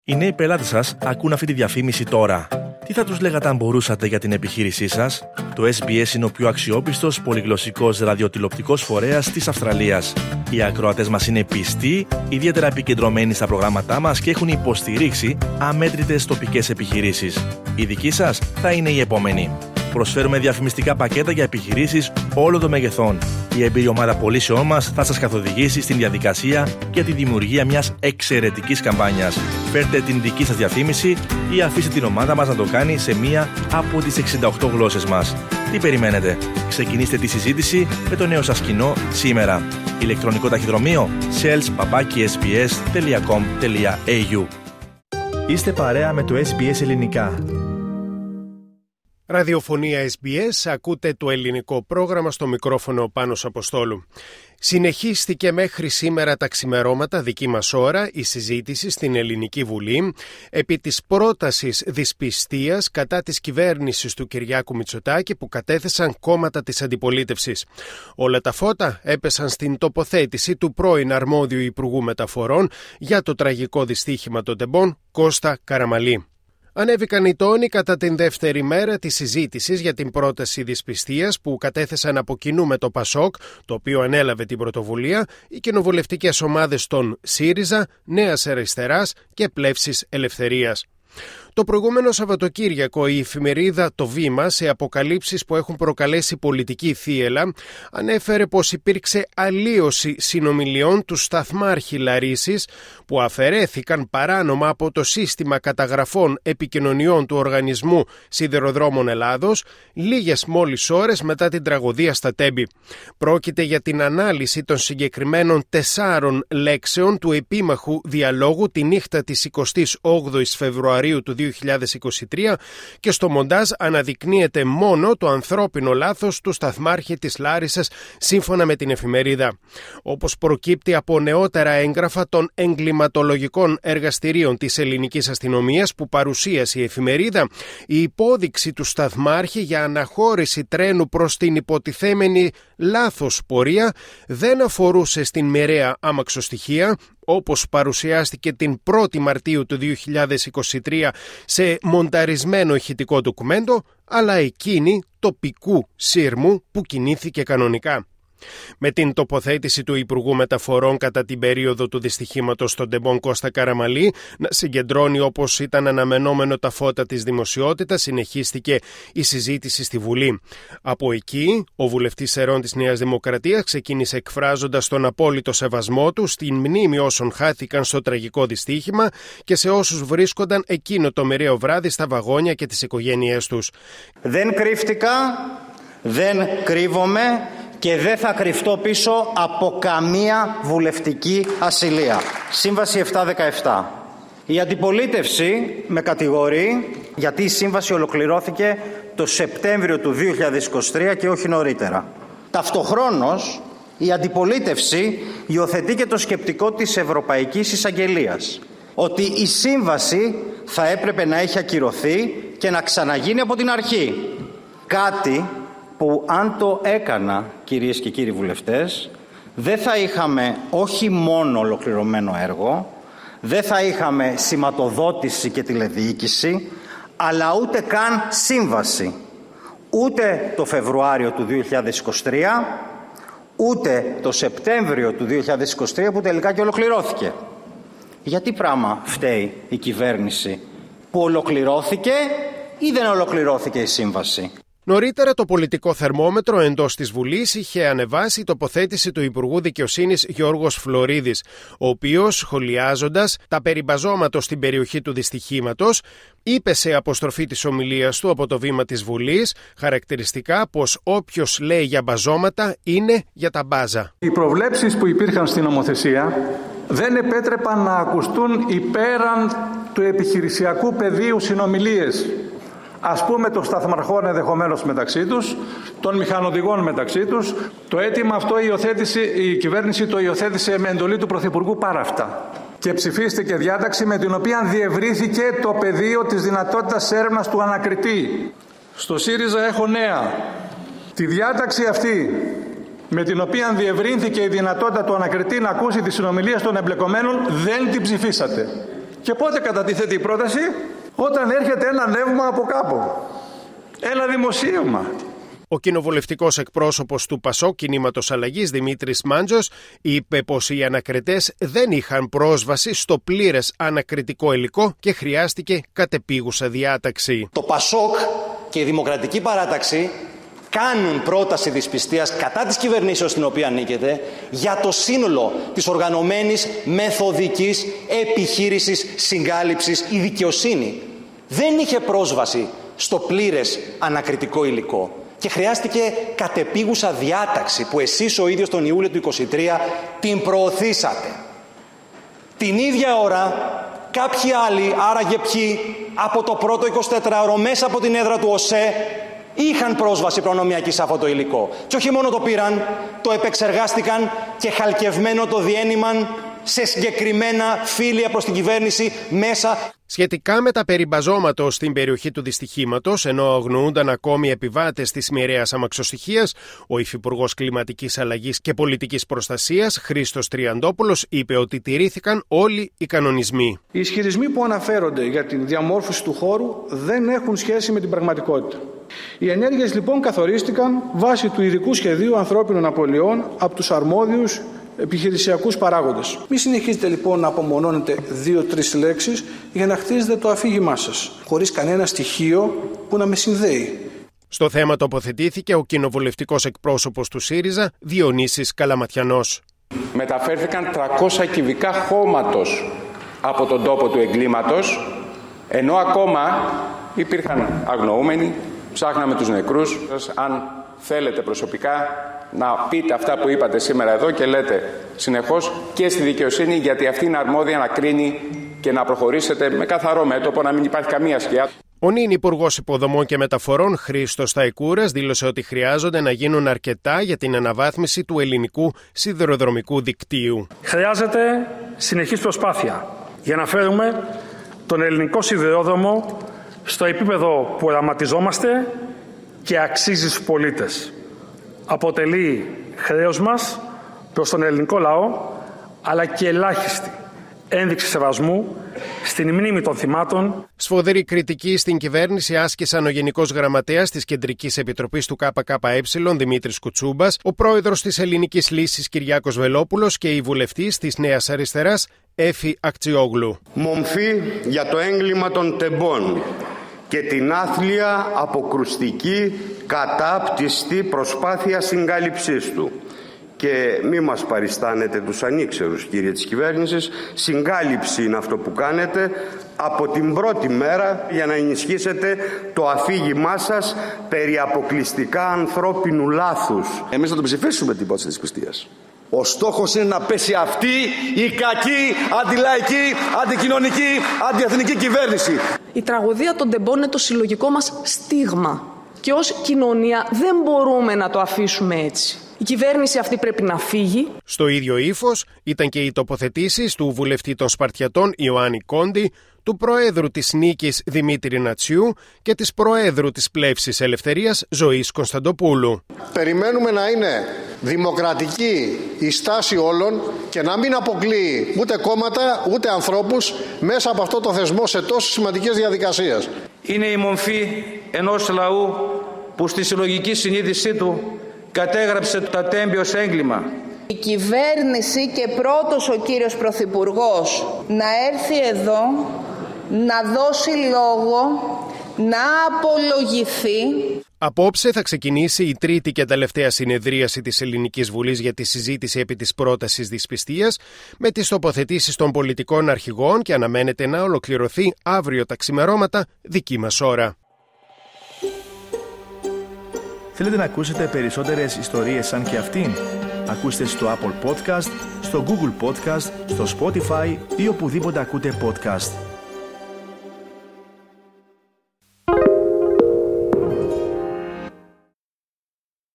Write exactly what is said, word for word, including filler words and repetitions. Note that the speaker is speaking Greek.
Οι νέοι πελάτες σας ακούν αυτή τη διαφήμιση τώρα. Τι θα τους λέγατε αν μπορούσατε για την επιχείρησή σας? Το ες μπι ες είναι ο πιο αξιόπιστος πολυγλωσσικός ραδιοτηλεοπτικός φορέας της Αυστραλίας. Οι ακροατές μας είναι πιστοί, ιδιαίτερα επικεντρωμένοι στα προγράμματά μας και έχουν υποστηρίξει αμέτρητες τοπικές επιχειρήσεις. Η δική σας θα είναι η επόμενη. Προσφέρουμε διαφημιστικά πακέτα για επιχειρήσεις όλων των μεγεθών. Η εμπειρή ομάδα πωλήσεών μας θα σας καθοδηγήσει στην διαδικασία για τη δημιουργία μιας εξαιρετικής καμπάνιας. Φέρτε την δική σας διαφήμιση ή αφήστε την ομάδα μας να το κάνει σε μία από τις εξήντα οκτώ γλώσσες μας. Τι περιμένετε? Ξεκινήστε τη συζήτηση με το νέο σας κοινό σήμερα. Ηλεκτρονικό ταχυδρομείο sales παπάκι ες μπι ες τελεία κομ τελεία έι γιου. Είστε παρέα με το ες μπι ες Ελληνικά. Ραδιοφωνία ες μπι ες, ακούτε το ελληνικό πρόγραμμα, στο μικρόφωνο Πάνος Αποστόλου. Συνεχίστηκε μέχρι σήμερα τα ξημερώματα, δική μας ώρα, η συζήτηση στην Ελληνική Βουλή επί της πρότασης δυσπιστίας κατά της κυβέρνησης του Κυριάκου Μητσοτάκη που κατέθεσαν κόμματα της αντιπολίτευσης. Όλα τα φώτα έπεσαν στην τοποθέτηση του πρώην αρμόδιου Υπουργού Μεταφορών για το τραγικό δυστύχημα των τεμπών, Κώστα Καραμαλή. Ανέβηκαν οι τόνοι κατά την δεύτερη μέρα της συζήτησης για την πρόταση δυσπιστίας που κατέθεσαν από κοινού με το ΠΑΣΟΚ, το οποίο ανέλαβε την πρωτοβουλία, οι κοινοβουλευτικές ομάδες των ΣΥΡΙΖΑ, Νέας Αριστεράς και Πλεύσης Ελευθερίας. Το προηγούμενο Σαββατοκύριακο η εφημερίδα «Το Βήμα», σε αποκαλύψεις που έχουν προκαλέσει πολιτική θύελλα, ανέφερε πως υπήρξε αλλίωση συνομιλιών του σταθμάρχη Λαρίσης που αφαιρέθηκαν παράνομα από το σύστημα καταγραφών επικοινωνιών του Οργανισμού Σιδηροδρόμων Ελλάδος λίγες μόλις ώρες μετά την τραγωδία στα Τέμπη. Πρόκειται για την ανάλυση των συγκεκριμένων τεσσάρων λέξεων του επίμαχου διαλόγου τη νύχτα της εικοστής όγδοης Φεβρουαρίου του δύο χιλιάδες είκοσι τρία και στο μοντάζ αναδεικνύεται μόνο το ανθρώπινο λάθος του σταθμάρχη της Λάρισσας, σύμφωνα με την εφημερίδα. Όπως προκύπτει από νεότερα έγγραφα των εγκληματολογικών εργαστηρίων της ελληνικής αστυνομίας που παρουσίασε η εφημερίδα, η υπόδειξη του σταθμάρχη για αναχώρηση τρένου προς την υποτιθέμενη λάθος πορεία δεν αφορούσε στην μοιραία άμαξοστοιχεία, όπως παρουσιάστηκε την πρώτη Μαρτίου του δύο χιλιάδες είκοσι τρία σε μονταρισμένο ηχητικό ντοκουμέντο, αλλά εκείνη τοπικού σύρμου που κινήθηκε κανονικά. Με την τοποθέτηση του Υπουργού Μεταφορών κατά την περίοδο του δυστυχήματος των τεμπών Κώστα Καραμαλή να συγκεντρώνει όπως ήταν αναμενόμενο τα φώτα της δημοσιότητας, συνεχίστηκε η συζήτηση στη Βουλή. Από εκεί, ο βουλευτής Ερών της Νέας Δημοκρατίας ξεκίνησε εκφράζοντας τον απόλυτο σεβασμό του στην μνήμη όσων χάθηκαν στο τραγικό δυστύχημα και σε όσους βρίσκονταν εκείνο το μοιραίο βράδυ στα βαγόνια και τις οικογένειές τους. Δεν κρύφτηκα, δεν κρύβομαι και δεν θα κρυφτώ πίσω από καμία βουλευτική ασυλία. Σύμβαση επτακόσια δεκαεπτά. Η αντιπολίτευση με κατηγορεί γιατί η σύμβαση ολοκληρώθηκε το Σεπτέμβριο του δύο χιλιάδες είκοσι τρία και όχι νωρίτερα. Ταυτοχρόνως η αντιπολίτευση υιοθετεί και το σκεπτικό της Ευρωπαϊκής Εισαγγελίας ότι η σύμβαση θα έπρεπε να έχει ακυρωθεί και να ξαναγίνει από την αρχή. Κάτι που αν το έκανα, κυρίες και κύριοι βουλευτές, δεν θα είχαμε όχι μόνο ολοκληρωμένο έργο, δεν θα είχαμε σηματοδότηση και τηλεδιοίκηση, αλλά ούτε καν σύμβαση. Ούτε το Φεβρουάριο του δύο χιλιάδες είκοσι τρία, ούτε το Σεπτέμβριο του δύο χιλιάδες είκοσι τρία που τελικά και ολοκληρώθηκε. Γιατί πράγμα φταίει η κυβέρνηση, που ολοκληρώθηκε ή δεν ολοκληρώθηκε η σύμβαση? Νωρίτερα το πολιτικό θερμόμετρο εντός της Βουλής είχε ανεβάσει η τοποθέτηση του Υπουργού Δικαιοσύνης Γιώργος Φλωρίδης, ο οποίος, σχολιάζοντας τα περί μπαζώματος στην περιοχή του δυστυχήματος, είπε σε αποστροφή της ομιλίας του από το βήμα της Βουλής χαρακτηριστικά πως όποιος λέει για μπαζώματα είναι για τα μπάζα. Οι προβλέψεις που υπήρχαν στην νομοθεσία δεν επέτρεπαν να ακουστούν υπέραν του επιχειρησιακού πεδίου συνομιλίες. Ας πούμε των σταθμαρχών ενδεχομένως μεταξύ τους, των μηχανοδηγών μεταξύ τους. Το αίτημα αυτό υιοθέτησε, η κυβέρνηση το υιοθέτησε με εντολή του Πρωθυπουργού πάρα αυτά. Και ψηφίστηκε διάταξη με την οποία διευρύθηκε το πεδίο της δυνατότητας έρευνας του ανακριτή. Στο ΣΥΡΙΖΑ έχω νέα. Τη διάταξη αυτή με την οποία διευρύνθηκε η δυνατότητα του ανακριτή να ακούσει τις συνομιλίες των εμπλεκομένων δεν την ψηφίσατε. Και πότε κατατίθεται η πρόταση? Όταν έρχεται ένα νεύμα από κάπου. Ένα δημοσίευμα. Ο κοινοβουλευτικός εκπρόσωπος του ΠΑΣΟΚ Κινήματος Αλλαγής, Δημήτρης Μάντζος, είπε πως οι ανακριτές δεν είχαν πρόσβαση στο πλήρες ανακριτικό υλικό και χρειάστηκε κατεπίγουσα διάταξη. Το ΠΑΣΟΚ και η Δημοκρατική Παράταξη κάνουν πρόταση δυσπιστίας κατά της κυβερνήσεως στην οποία ανήκετε για το σύνολο της οργανωμένης μεθοδικής επιχείρησης συγκάλυψης. Η δικαιοσύνη δεν είχε πρόσβαση στο πλήρες ανακριτικό υλικό και χρειάστηκε κατεπίγουσα διάταξη που εσείς ο ίδιος τον Ιούλιο του είκοσι τρία την προωθήσατε. Την ίδια ώρα κάποιοι άλλοι, άραγε ποιοι, από το πρώτο εικοσιτετράωρο μέσα από την έδρα του ΟΣΕ είχαν πρόσβαση προνομιακή σε αυτό το υλικό. Και όχι μόνο το πήραν, το επεξεργάστηκαν και χαλκευμένο το διένυμαν σε συγκεκριμένα φύλια προς την κυβέρνηση μέσα. Σχετικά με τα περιμπαζώματα στην περιοχή του δυστυχήματος, ενώ αγνοούνταν ακόμη επιβάτες της μοιραίας αμαξοστοιχίας, ο Υφυπουργός Κλιματικής Αλλαγής και Πολιτικής Προστασίας, Χρήστος Τριαντόπουλος, είπε ότι τηρήθηκαν όλοι οι κανονισμοί. Οι ισχυρισμοί που αναφέρονται για την διαμόρφωση του χώρου δεν έχουν σχέση με την πραγματικότητα. Οι ενέργειες λοιπόν καθορίστηκαν βάσει του ειδικού σχεδίου ανθρώπινων απολειών από τους αρμόδιους επιχειρησιακούς παράγοντες. Μη συνεχίζετε λοιπόν να απομονώνετε δύο-τρεις λέξεις για να χτίζετε το αφήγημά σας, χωρίς κανένα στοιχείο που να με συνδέει. Στο θέμα τοποθετήθηκε ο κοινοβουλευτικός εκπρόσωπος του ΣΥΡΙΖΑ, Διονύσης Καλαματιανός. Μεταφέρθηκαν τριακόσια κυβικά χώματος από τον τόπο του εγκλήματος, ενώ ακόμα υπήρχαν αγνοούμενοι, ψάχναμε τους νεκρούς. Αν θέλετε προσωπικά να πείτε αυτά που είπατε σήμερα εδώ και λέτε συνεχώς και στη δικαιοσύνη, γιατί αυτή είναι αρμόδια να κρίνει και να προχωρήσετε με καθαρό μέτωπο, να μην υπάρχει καμία σκιά. Ο νυν Υπουργός Υποδομών και Μεταφορών Χρήστος Σταϊκούρας δήλωσε ότι χρειάζονται να γίνουν αρκετά για την αναβάθμιση του ελληνικού σιδηροδρομικού δικτύου. Χρειάζεται συνεχής προσπάθεια για να φέρουμε τον ελληνικό σιδηρόδρομο στο επίπεδο που οραματιζόμαστε και αξίζει στους πολίτες. Αποτελεί χρέος μας προς τον ελληνικό λαό, αλλά και ελάχιστη ένδειξη σεβασμού στην μνήμη των θυμάτων. Σφοδρή κριτική στην κυβέρνηση άσκησαν ο Γενικός Γραμματέας της Κεντρικής Επιτροπής του ΚΚΕ, Δημήτρης Κουτσούμπας, ο πρόεδρος της Ελληνικής Λύσης Κυριάκος Βελόπουλος και η βουλευτής της Νέας Αριστεράς, Έφη Ακτιόγλου. Μομφή για το έγκλημα των τεμπών και την άθλια, αποκρουστική, κατάπτυστη προσπάθεια συγκάλυψής του. Και μη μας παριστάνετε τους ανήξερους, κύριε της κυβέρνησης, συγκάλυψη είναι αυτό που κάνετε από την πρώτη μέρα για να ενισχύσετε το αφήγημά σας περί αποκλειστικά ανθρώπινου λάθους. Εμείς θα το ψηφίσουμε την υπόθεση της πιστείας. Ο στόχος είναι να πέσει αυτή η κακή, αντιλαϊκή, αντικοινωνική, αντιεθνική κυβέρνηση. Η τραγωδία των τεμπών είναι το συλλογικό μας στίγμα και ως κοινωνία δεν μπορούμε να το αφήσουμε έτσι. Η κυβέρνηση αυτή πρέπει να φύγει. Στο ίδιο ύφος ήταν και οι τοποθετήσεις του βουλευτή των Σπαρτιατών Ιωάννη Κόντι, του Προέδρου της Νίκης Δημήτρη Νατσιού και της Προέδρου της Πλεύσης Ελευθερίας Ζωής Κωνσταντοπούλου. Περιμένουμε να είναι δημοκρατική η στάση όλων και να μην αποκλείει ούτε κόμματα ούτε ανθρώπους μέσα από αυτό το θεσμό σε τόσο σημαντικές διαδικασίες. Είναι η μορφή ενός λαού που στη συλλογική συνείδησή του κατέγραψε το ατέμπιο ως έγκλημα. Η κυβέρνηση και πρώτος ο κύριος Πρωθυπουργός να έρθει εδώ, να δώσει λόγο, να απολογηθεί. Απόψε θα ξεκινήσει η τρίτη και τελευταία συνεδρίαση της Ελληνικής Βουλής για τη συζήτηση επί της πρότασης δυσπιστίας με τις τοποθετήσεις των πολιτικών αρχηγών και αναμένεται να ολοκληρωθεί αύριο τα ξημερώματα δική μας ώρα. Θέλετε να ακούσετε περισσότερες ιστορίες σαν και αυτήν? Ακούστε στο Apple Podcast, στο Google Podcast, στο Spotify ή οπουδήποτε ακούτε podcast.